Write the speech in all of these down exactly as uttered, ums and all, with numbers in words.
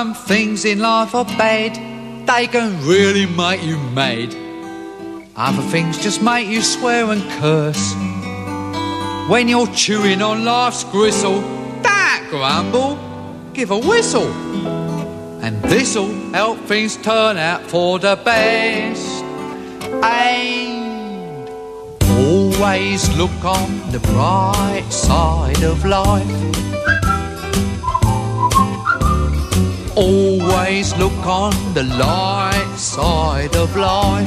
Some things in life are bad, they can really make you mad. Other things just make you swear and curse. When you're chewing on life's gristle, don't grumble, give a whistle. And this'll help things turn out for the best. And always look on the bright side of life. Always look on the light side of life.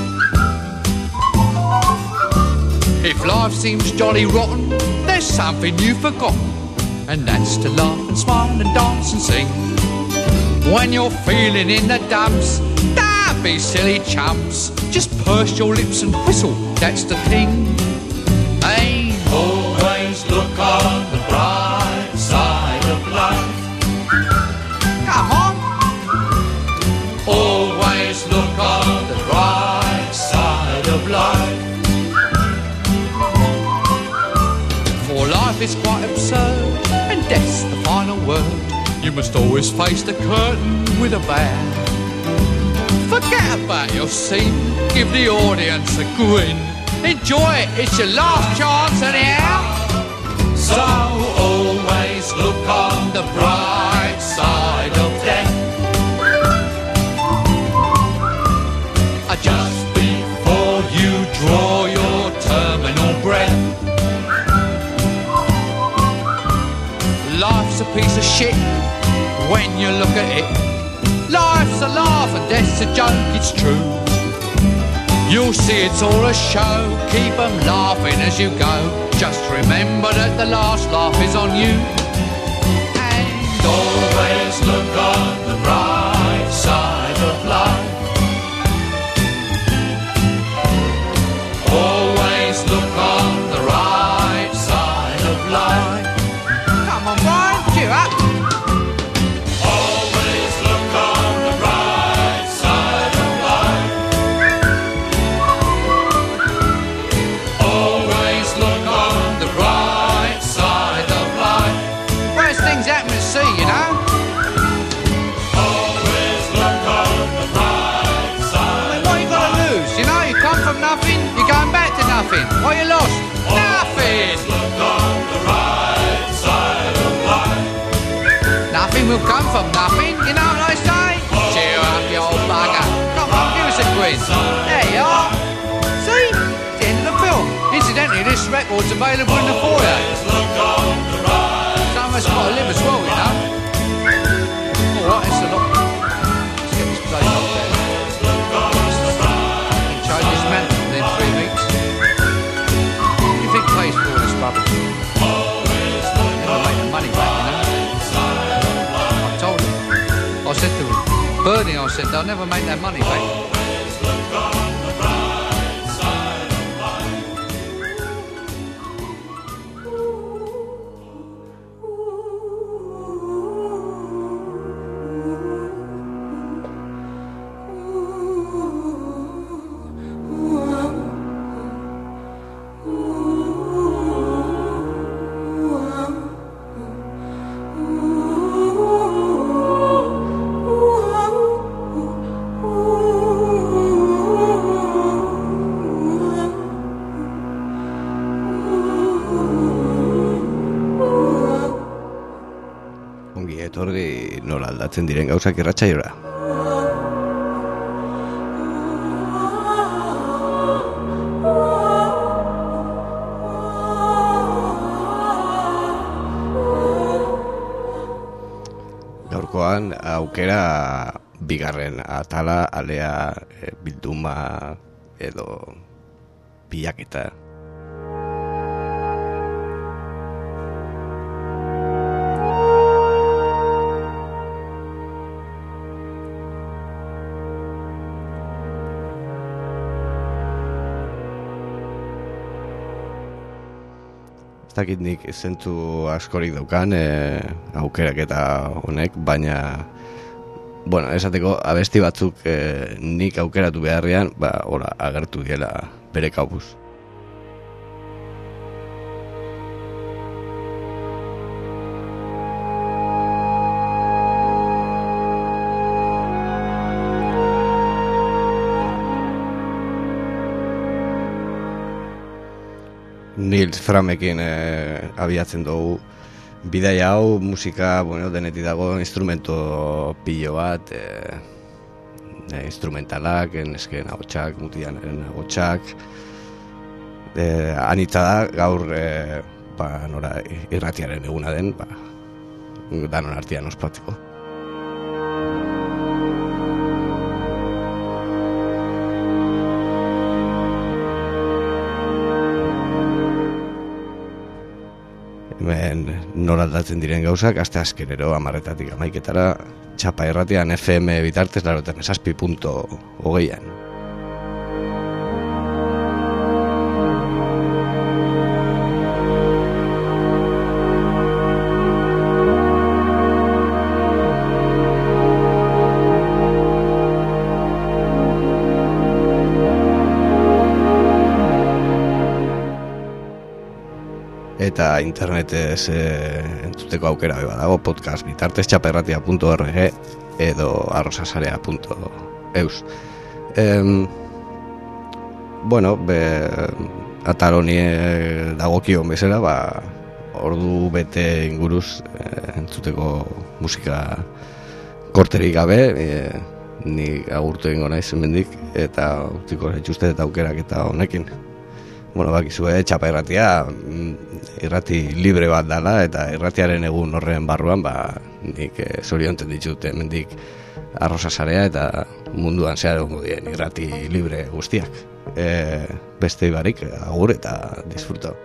If life seems jolly rotten, there's something you've forgotten, and that's to laugh and smile and dance and sing. When you're feeling in the dumps, don't be silly chumps. Just purse your lips and whistle, that's the thing. Hey, always look on the bright side of life. Come on. Always look on the bright side of life. For life is quite absurd, and death's the final word. You must always face the curtain with a bow. Forget about your scene, give the audience a grin. Enjoy it, it's your last chance anyhow. So always look on the bright side of death. Just before you draw your terminal breath. Life's a piece of shit when you look at it. Life's a laugh and death's a joke, it's true. You'll see it's all a show, keep them laughing as you go. Just remember that the last laugh is on you. And always look on the bright side of life. Always look on the right side of life. Come on, Brian, cheer up. Always look on the right side of life. Always look on the right side of life. Worst things happen at sea, you know. Always look on the right side. I mean, what you got to lose? You know, you come from nothing, you're going back to nothing. What you lost? Nothing. Look on the right side of life. Nothing will come from nothing, you know what I say? Cheer up, you old bugger. Come on, give us a quiz. There you are. See? It's the end of the film. Incidentally, this record's available in the foyer. Some of us got to live as well, you know. Alright, it's a lot. Let's get this place up there. Change this man within three weeks. What do you think pays for all this rubbish? Never make the money back, you know. I told him. I said to him, Bernie, I said, they'll never make that money back. Etorri nola aldatzen diren gauzak irratsaiora. Gaurkoan aukera bigarren atala, alea e, bilduma edo bilaketa. Ez dakit nik zentzu askorik daukan e, aukerak eta honek, baina bueno, esateko abesti batzuk e, nik aukeratu beharrean, ba, hola, agertu diela bere kabuz. Nils Framekin e, abiatzen dugu bidaia hau, musika, bueno, denetik dago instrumento pilo bat, e, e, instrumentalak, nesken ahotsak, mutianaren ahotsak, e, anitza da, gaur e, ba, nora irratiaren eguna den, ba, danon artean ospatzeko. Hemen nora aldatzen diren gauzak, aste askerero amarretatik amaiketara, txapa irratian F M bitartez laroten esazpi punto hogeian. Eta internetez e, entzuteko aukera beba dago, podcast bitartez txaperratia punto org edo arrosasarea punto eus. Em, bueno, be, ataloni dagokion bezala, ba, ordu bete inguruz e, entzuteko musika korterik gabe, e, ni agurtu egingo naiz hemendik eta utziko zaituzte eta aukerak eta honekin. Bueno, bakizue, txapa irratia irrati libre bat dala eta irratiaren egun horren barruan, ba, nik e, zorionten ditut hemendik arrosasarea eta munduan zehar egongo dien irrati libre guztiak. E, beste ibarik, agur eta disfruto.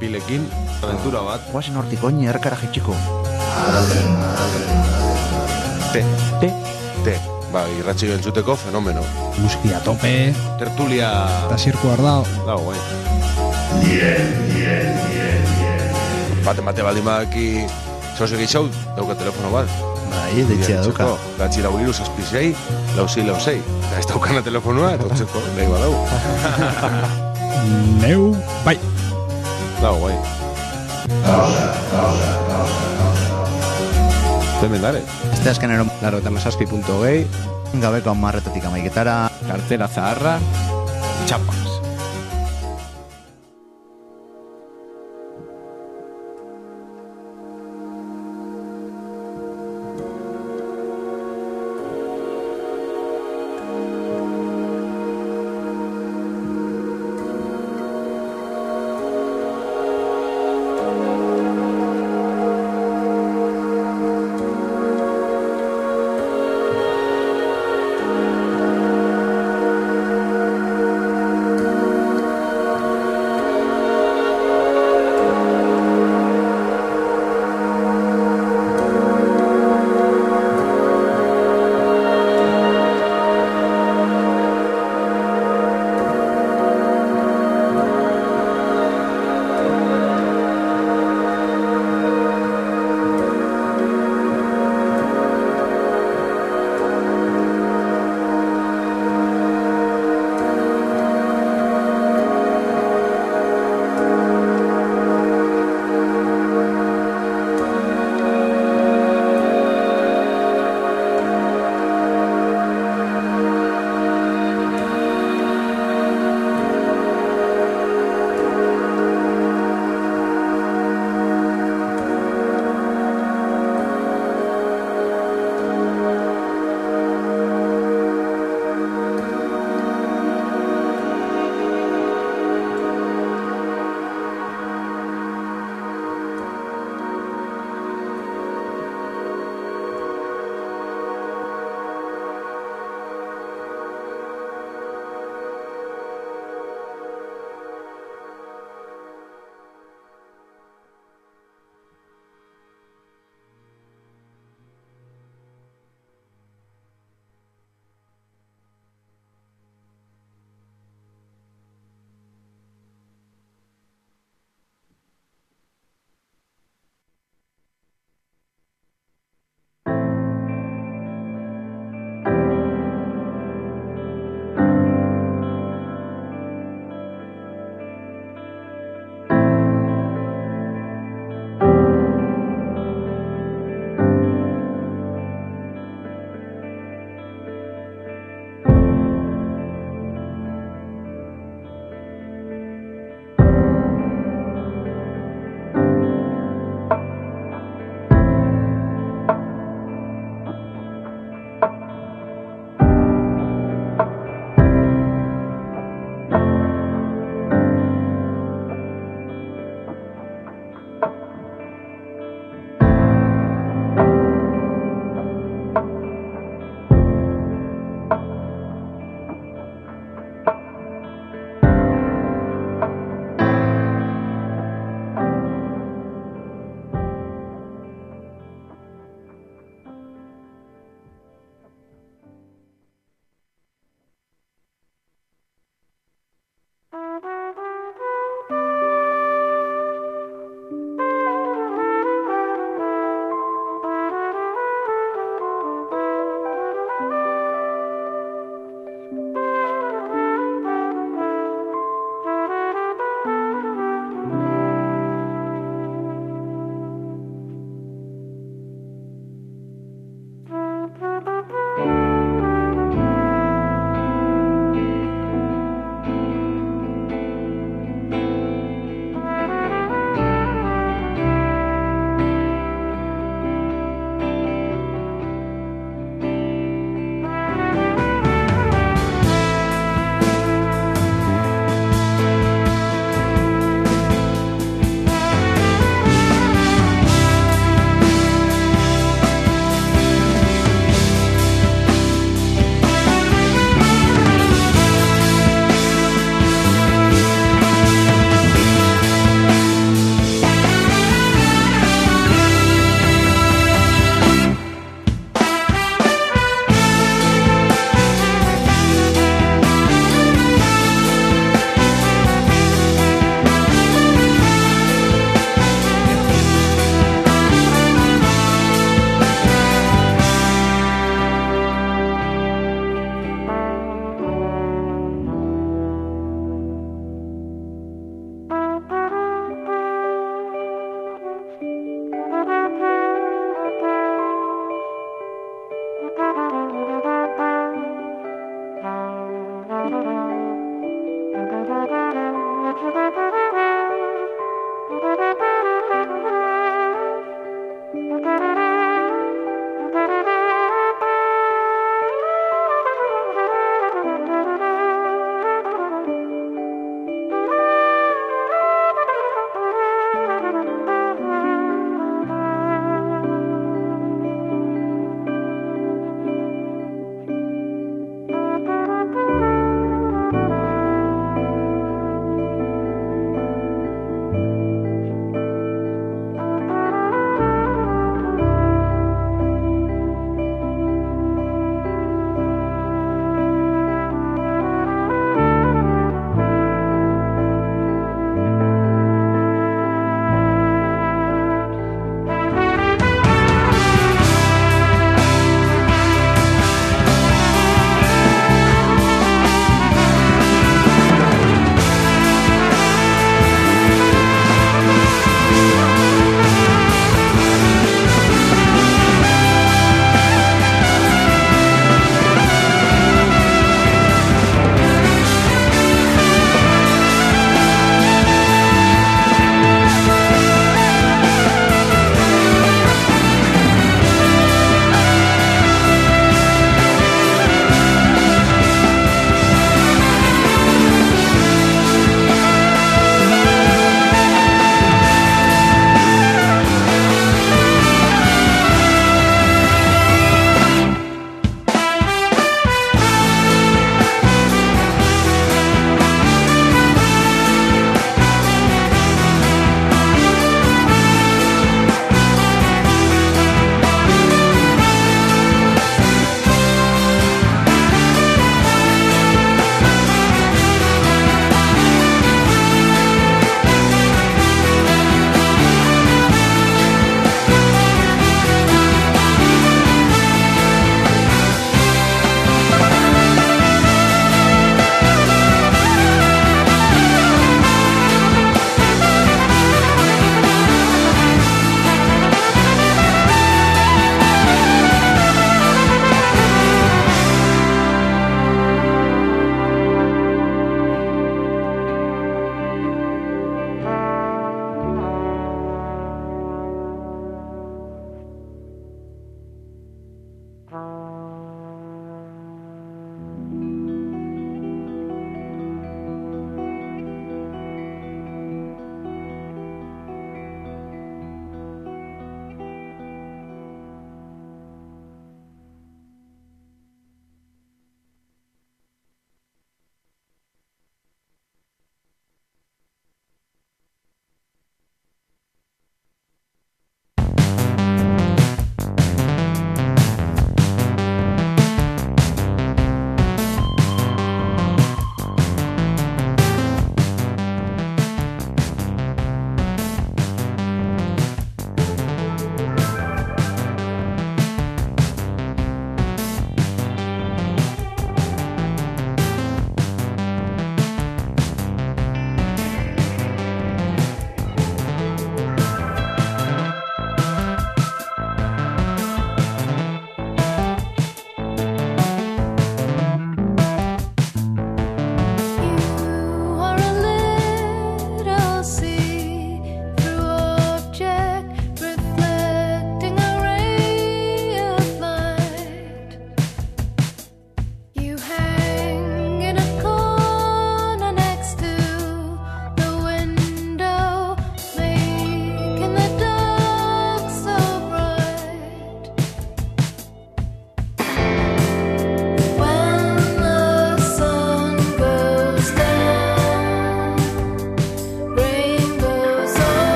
pilekin, aventura bat. Guazen hortik oin erkara jetxiko. Te, te, te. Ba, irratxi entzuteko fenomeno. Musiki a tope. Tertulia... Eta zirku ardao. Dago, bai. Bate, bate baldin badaki... Zoze gehiago, dauka telefono bat. Bai, deitzea dauka. Gatzi lau iru zazpizei, lauzi lauzei. Eta ez daukana telefonua, eta utzeko, nahi badau. Neu, bai. Dago, bai. Hemen dare. Este azkenero Laro eta masazpi punto gehi. gabeko amarretatik amaiketara. Kartela zaharra. Txapas.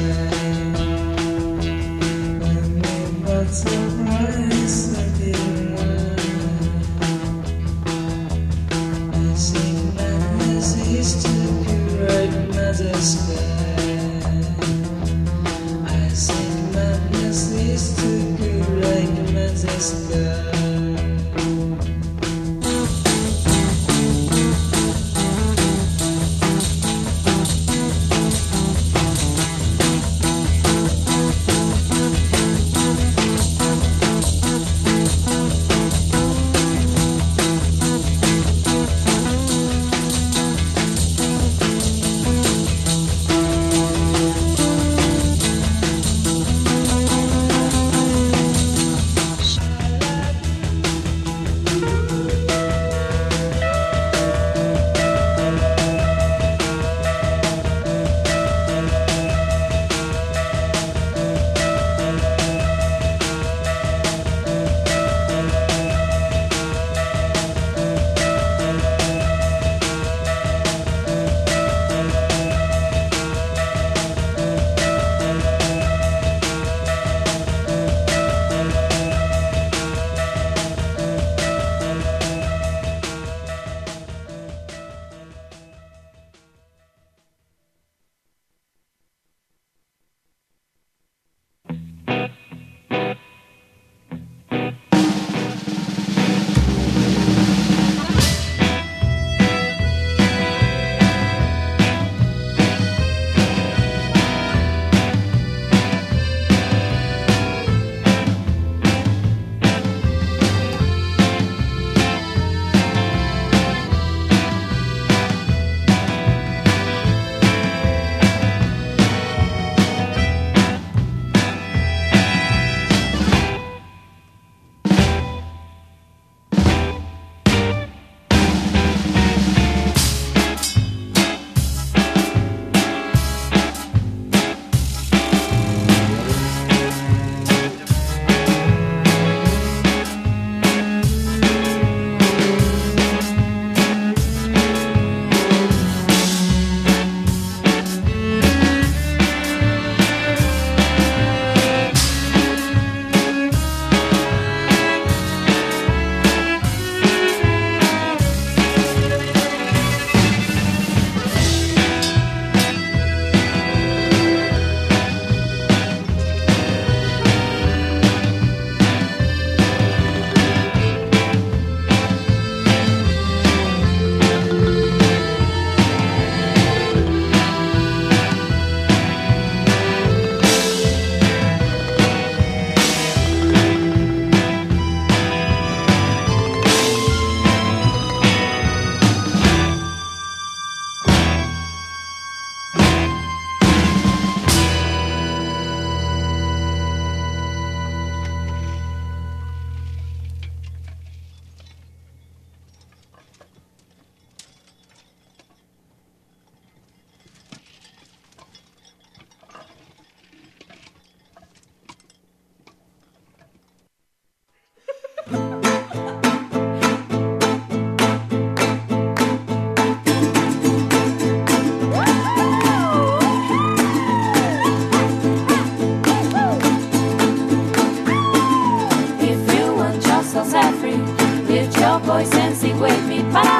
voice and sing with me.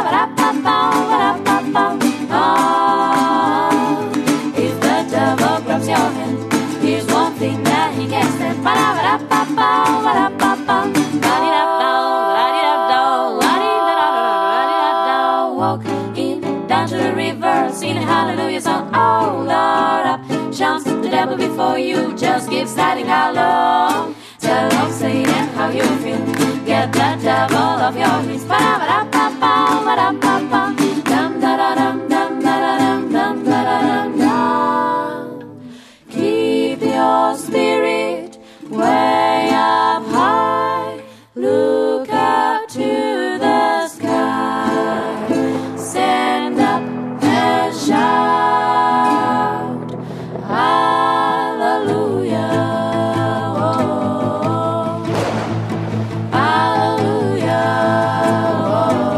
Oh, if the devil grabs your hand, here's one thing that he can't stand. Walk in down to the river, sing a hallelujah song. Oh Lord, up shines the devil before you. Just keep sliding along. Tell of Satan how you feel. Get the devil off your knees. Keep your spirit way up high. Look up to the sky. Stand up and shout hallelujah. Oh, hallelujah. Oh.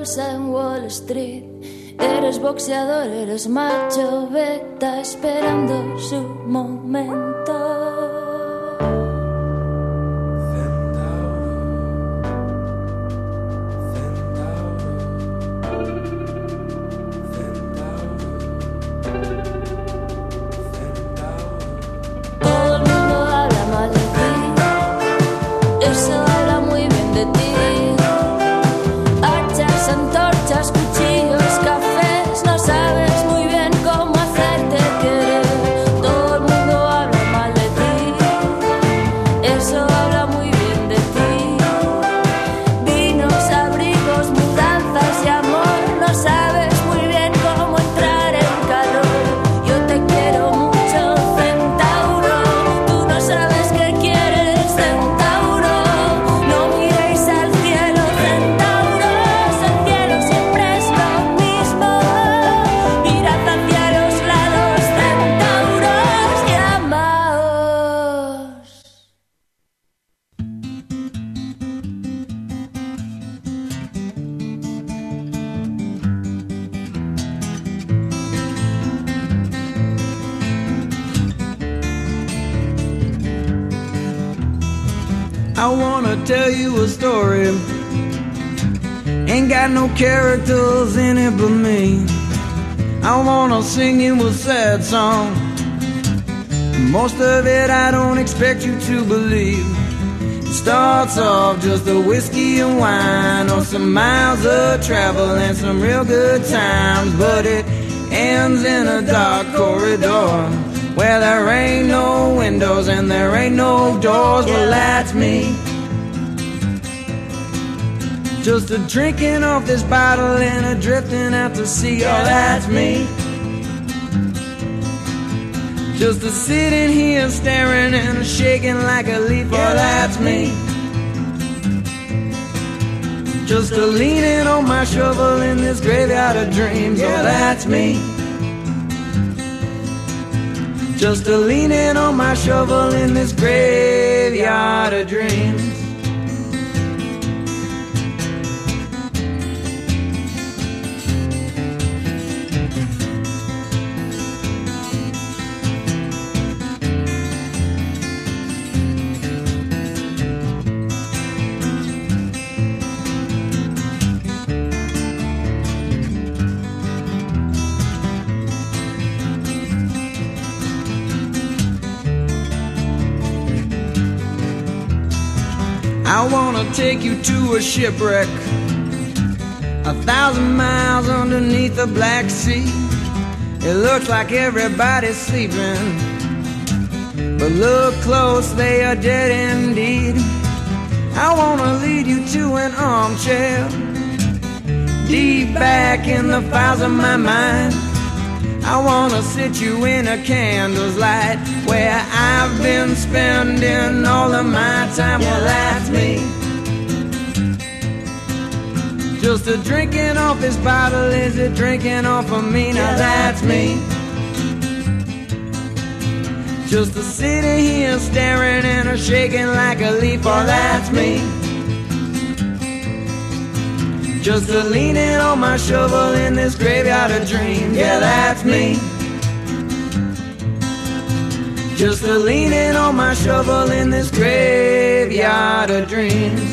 bolsa en Wall Street. Eres boxeador, eres macho beta esperando su momento. I wanna tell you a story. Ain't got no characters in it but me. I wanna sing you a sad song. Most of it I don't expect you to believe. It starts off just a whiskey and wine, or some miles of travel and some real good times, but it ends in a dark corridor where there ain't no windows and there ain't no doors. Well, that's me, just a drinking off this bottle and a drifting out to sea. Oh, that's me, just a sitting here staring and a shaking like a leaf. Oh, that's me, just a leaning on my shovel in this graveyard of dreams. Oh, that's me, just a leaning on my shovel in this graveyard of dreams. I wanna take you to a shipwreck, a thousand miles underneath the Black Sea. It looks like everybody's sleeping, but look close, they are dead indeed. I wanna lead you to an armchair, deep back in the files of my mind. I wanna sit you in a candle's light where I've been spending all of my time. Well, that's me, just a drinking off this bottle. Is it drinking off of me? Now that's me, just a sitting here staring and a shaking like a leaf. Oh, that's me, just a leaning on my shovel in this graveyard of dreams. Yeah, that's me, just a leaning on my shovel in this graveyard of dreams.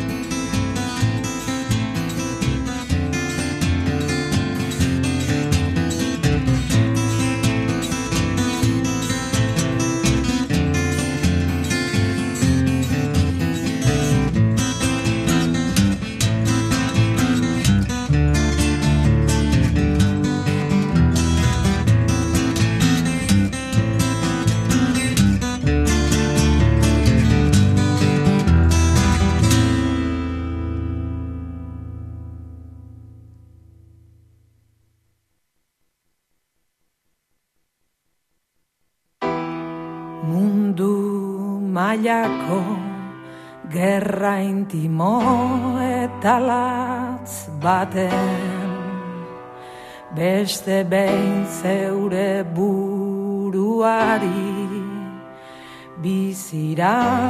Mailako gerra intimo eta latz baten, beste behin zeure buruari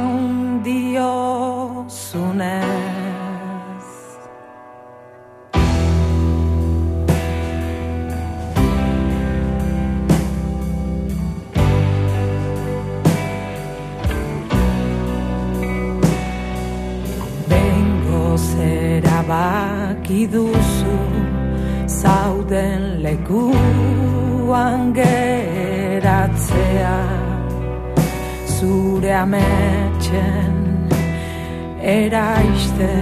biziraun diozunez. erabaki duzu zauden lekuan geratzea, zure ametxen eraiste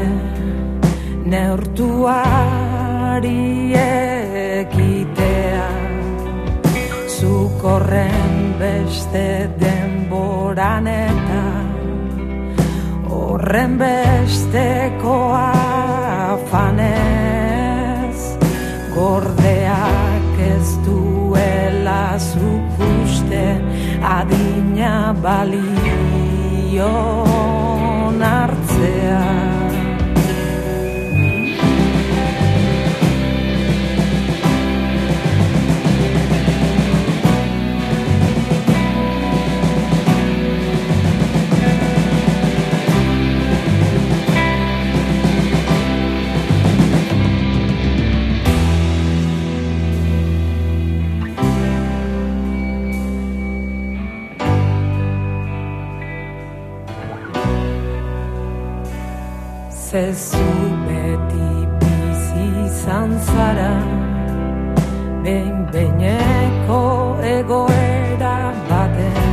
neurtuari ekitea, zuk horren beste denboran eta horren besteko afanez, gordeak ez duela zuk uste adina balion hartzea. Zezu beti bizi izan zara, behin-behineko egoera baten,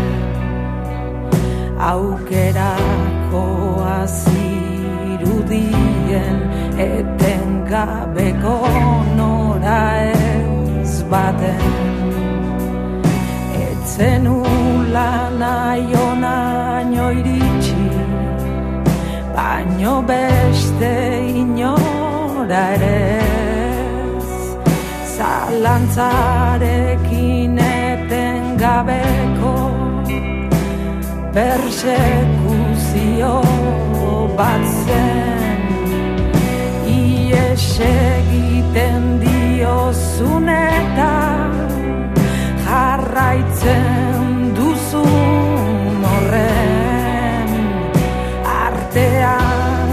aukerako azirudien etengabeko nora ez baten, etzen ula nahi onaino iritsi, baino beste inora ere ez, zalantzarekin etengabeko persekuzio bat zen, ies egiten diozun eta jarraitzen duzun horren artean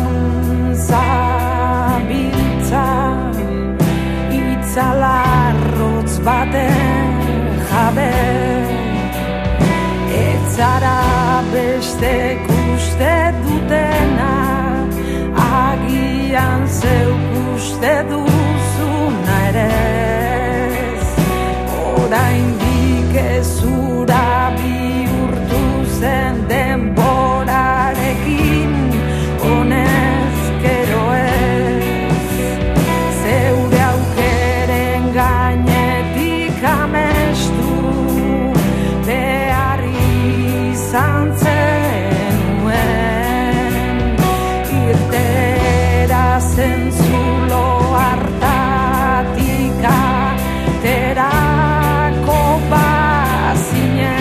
zabiltza, itzalarrotz baten jabe, etzara bestek uste dutena, agian zeuk uste duzuna ere ez, oraindik ezura bihurtu zen denborarekin, honezkero ez, zeure aukeren gainetik amestu behar izan zenuen, irtera zentzulo hartatik aterako bazinen.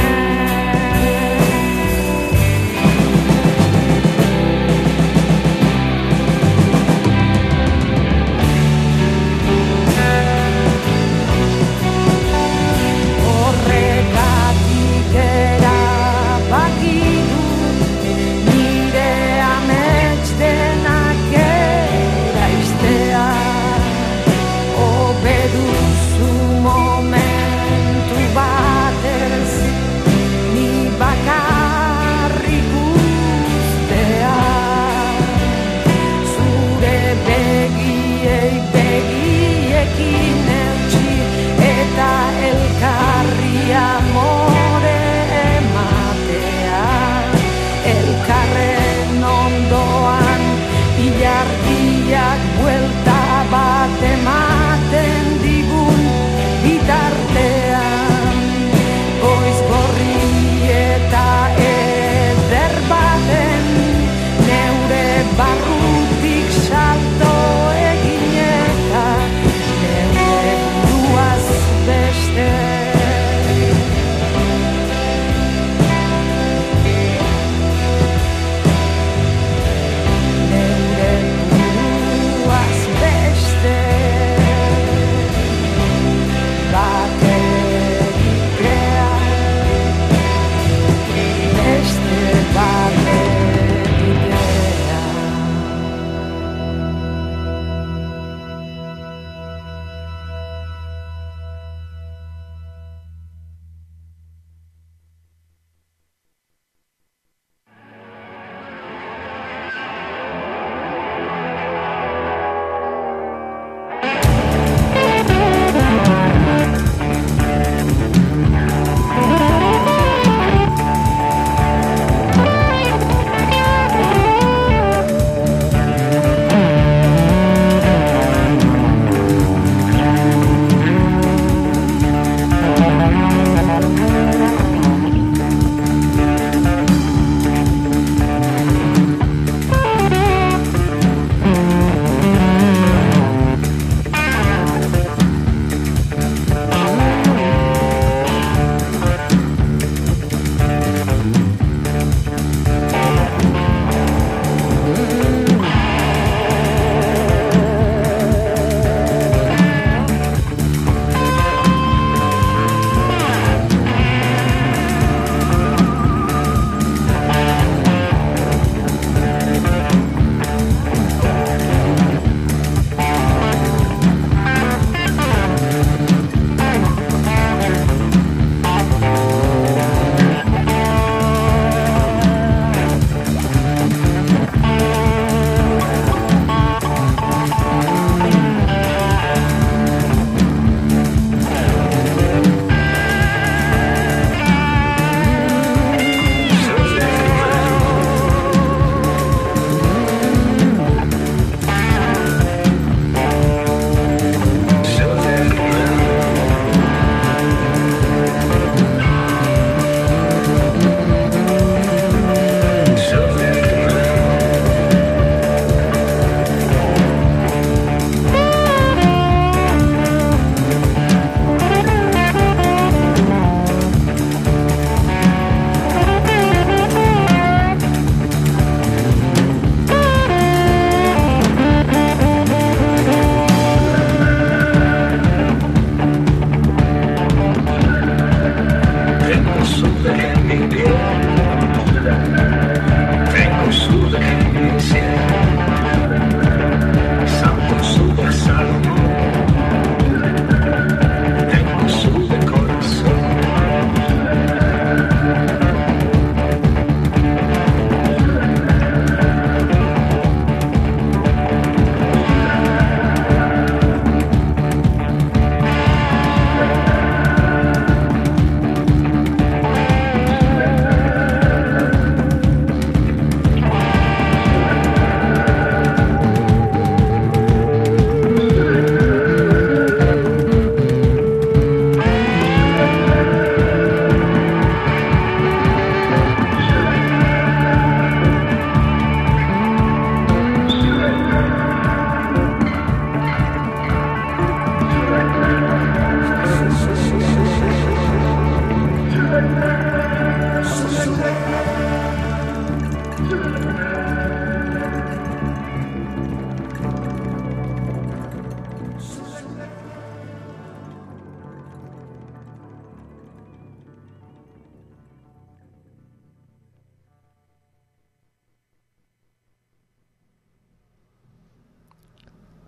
Horregatik erabaki dut nire amets denak eraistea, hobe duzu momentu batez ni bakarrik ustea, zure begiei begiekin eutsi eta elkarri amore ematea, elkarren ondoan ilargiak buelta bat ematen digun bitartean, goiz gorri eta eder baten neure barrutik salto egin eta neure buruaz beste. Neure buruaz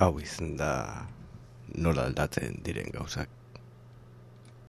hau izan da nola aldatzen diren gauzak.